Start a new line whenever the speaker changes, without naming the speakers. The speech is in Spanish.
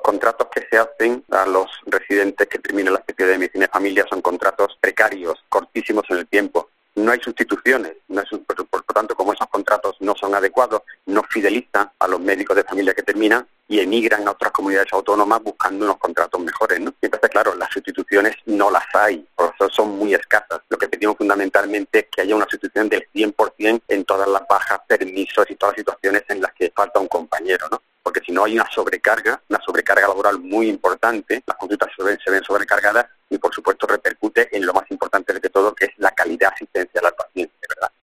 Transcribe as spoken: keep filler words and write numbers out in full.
contratos que se hacen a los residentes que terminan la especialidad de medicina de familia son contratos precarios, cortísimos en el tiempo. No hay sustituciones, no hay, por, por, por tanto, como esos contratos no son adecuados, no fidelizan a los médicos de familia que terminan y emigran a otras comunidades autónomas buscando unos contratos mejores, ¿no? Y entonces, claro, las sustituciones no las hay, por eso son muy escasas. Lo que pedimos fundamentalmente es que haya una sustitución del cien por ciento en todas las bajas, permisos y todas las situaciones en las que falta un compañero, ¿no? Porque si no hay una sobrecarga, una sobrecarga laboral muy importante, las consultas se ven, se ven sobrecargadas y, por supuesto, repercute en lo más importante de todo, que es la calidad asistencial al paciente, ¿verdad?